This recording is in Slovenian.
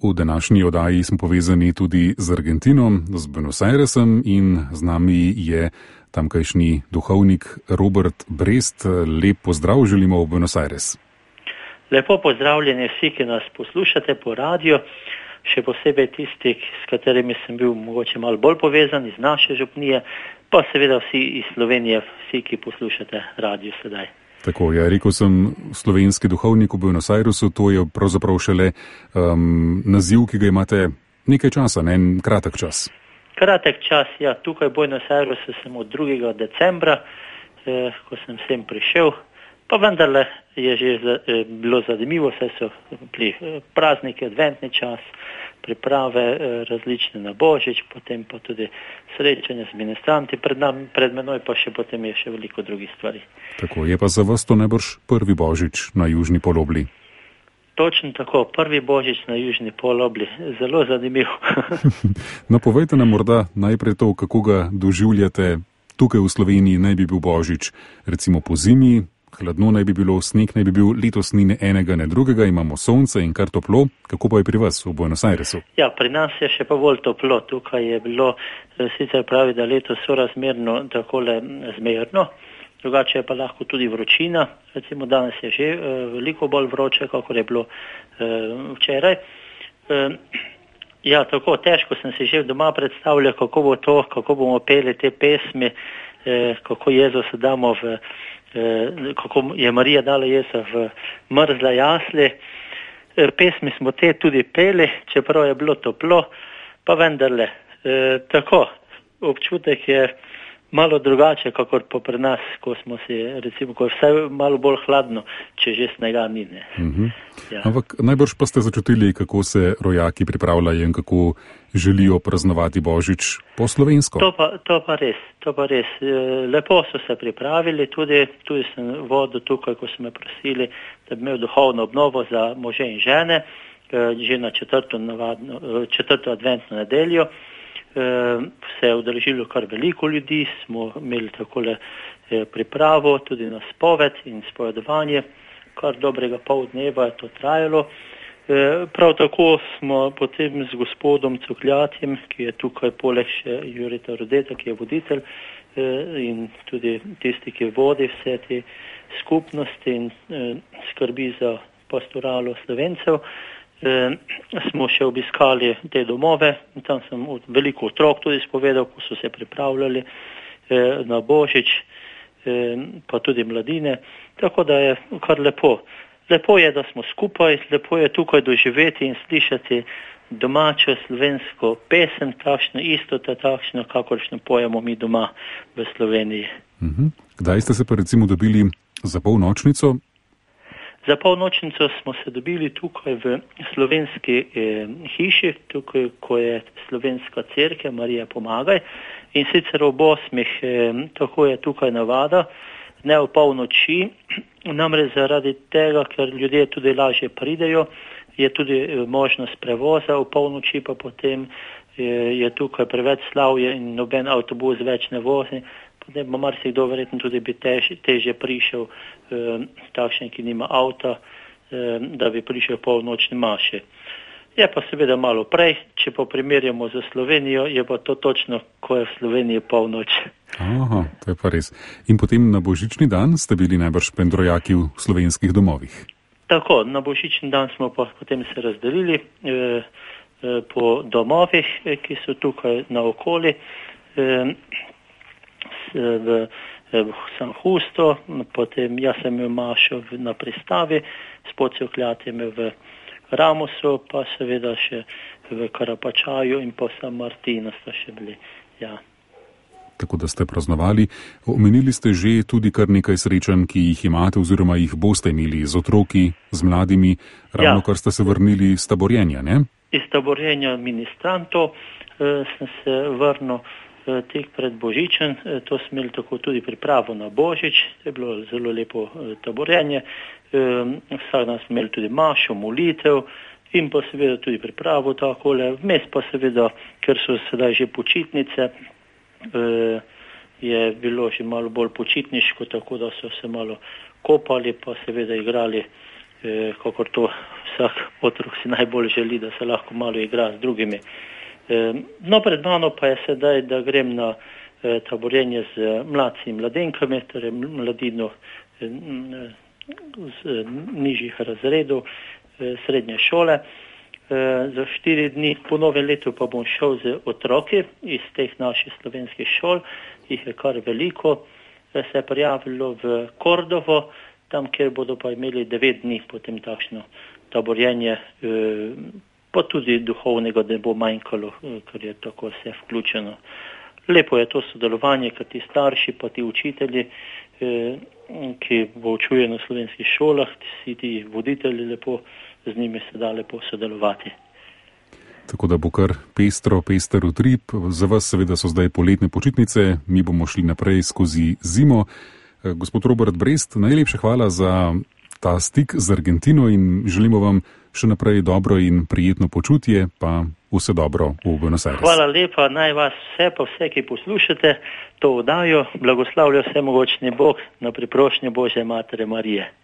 V današnji oddaji smo povezani tudi z Argentino, z Buenos Airesom in z nami je tamkajšnji duhovnik Robert Brest. Lep pozdrav želimo v Buenos Aires. Lepo pozdravljeni vsi, ki nas poslušate po radiju, še posebej tisti, s katerimi sem bil mogoče malo bolj povezan iz naše župnije, pa seveda vsi iz Slovenije, vsi, ki poslušate radio sedaj. Tako, ja, rekel sem slovenski duhovnik v Buenos Airesu, to je pravzaprav šele naziv, ki ga imate nekaj časa, ne, en kratek čas. Kratek čas, ja, tukaj v Buenos Airesu sem od 2. decembra, ko sem sem prišel, pa vendarle je že bilo zanimivo, saj so bili prazniki, adventni čas, priprave različne na Božič, potem pa tudi srečanje z ministranti, pred menoj pa še potem je še veliko drugih stvari. Tako, je pa za vas to najbrž prvi Božič na južni polobli. Točno tako, prvi Božič na južni polobli, zelo zanimiv. No, povejte nam morda najprej to, kako ga doživljate tukaj v Sloveniji, naj bi bil Božič, recimo po zimi, hladno naj bi bilo, sneg naj bi bil, letos ni ne enega, ne drugega, imamo sonce in kar toplo. Kako pa je pri vas v Buenos Airesu? Ja, pri nas je še pa bolj toplo. Tukaj je bilo, sicer pravi, da letos sorazmerno takole zmerno, drugače je pa lahko tudi vročina. Recimo danes je že veliko bolj vroče, kakor je bilo včeraj. Ja, tako težko sem si že doma predstavljal, kako bo to, kako bomo peli te pesmi, kako Jezus damo kako je Marija dala Jezusa v mrzle jasli. Pesmi smo te tudi peli, čeprav je bilo toplo, pa vendarle. Tako, občutek je malo drugače, kakor pa pri nas, ko smo si, recimo, ko je vse malo bolj hladno, če že snega ni. Ja. Ampak najbrž pa ste začutili, kako se rojaki pripravljajo in kako želijo praznovati Božič po slovensko. To pa res. Lepo so se pripravili, tudi sem vodil tukaj, ko so me prosili, da bi imel duhovno obnovo za može in žene, že na četrto adventno nedeljo. Se je udeležilo kar veliko ljudi, smo imeli takole pripravo, tudi na spoved in spovedovanje, kar dobrega pol dneva je to trajalo. Prav tako smo potem z gospodom Cukljatjem, ki je tukaj poleg še Jurita Rodeta, ki je voditelj in tudi tisti, ki vodi vse te skupnosti in skrbi za pastoralo Slovencev, smo še obiskali te domove, tam sem veliko otrok tudi spovedal, ko so se pripravljali na Božič, pa tudi mladine, tako da je kar lepo. Lepo je, da smo skupaj, lepo je tukaj doživeti in slišati domačo slovensko pesem, takšno, kakoršno pojemo mi doma v Sloveniji. Kdaj ste se pa recimo dobili za polnočnico? Za polnočnico smo se dobili tukaj v slovenski hiši, tukaj, ko je slovenska cerkev Marija Pomagaj, in sicer ob 8, tako je tukaj navada, ne v polnoči, namreč zaradi tega, ker ljudje tudi lažje pridejo, je tudi možnost prevoza, v polnoči pa potem je tukaj preveč slavje in noben avtobus več ne vozi. Potem bo marsikdo verjetno tudi bi težje prišel, takšen, ki nima avta, da bi prišel polnočni maši. Je pa seveda malo prej, če pa primerjamo za Slovenijo, je pa to točno, ko je v Sloveniji polnoč. Aha, to je pa res. In potem na Božični dan ste bili najbrž pendrojaki v slovenskih domovih. Tako, na Božični dan smo pa potem se razdelili po domovih, ki so tukaj na okoli, v San Justo, potem jaz sem imel mašo na pristavi, s Cukljatjem v Ramosu, pa seveda še v Karapačaju in po San Martinu sta še bili, ja. Tako da ste praznovali. Omenili ste že tudi kar nekaj srečanj, ki jih imate oziroma jih boste imeli z otroki, z mladimi, ravno kar ste se vrnili iz taborjenja, ne? Iz taborjenja ministrantov sem se vrnil tek pred Božičem, to smo imeli tako tudi pripravo na Božič, je bilo zelo lepo taborjenje, vsak dan smo imeli tudi mašo, molitev in pa seveda tudi pripravo takole, vmes pa seveda, ker so sedaj že počitnice, je bilo že malo bolj počitniško, tako da so se malo kopali, pa seveda igrali kakor to vsak otrok si najbolj želi, da se lahko malo igra z drugimi. No, pred mano pa je sedaj, da grem na taborjenje z mladci in mladenkami, torej mladino z nižjih razredov srednje šole. Za 4 dni po novem letu pa bom šel z otroki iz teh naših slovenskih šol, jih je kar veliko, se je prijavilo v Kordovo, tam, kjer bodo pa imeli 9 dni potem takšno taborjenje, pa tudi duhovnega ne bo manjkalo, ker je tako vse vključeno. Lepo je to sodelovanje, ker ti starši, pa ti učitelji, ki poučujejo na slovenskih šolah, vsi ti voditelji, lepo z njimi se da lepo sodelovati. Tako da bo kar pester utrip. Za vas seveda so zdaj poletne počitnice, mi bomo šli naprej skozi zimo. Gospod Robert Brest, najlepša hvala za ta stik z Argentino in želimo vam še naprej dobro in prijetno počutje, pa vse dobro v Buenos Aires. Hvala lepa, naj vas vse, pa vse, ki poslušate to oddajo, blagoslavlja vsemogočni Bog na priprošnjo Božje Matere Marije.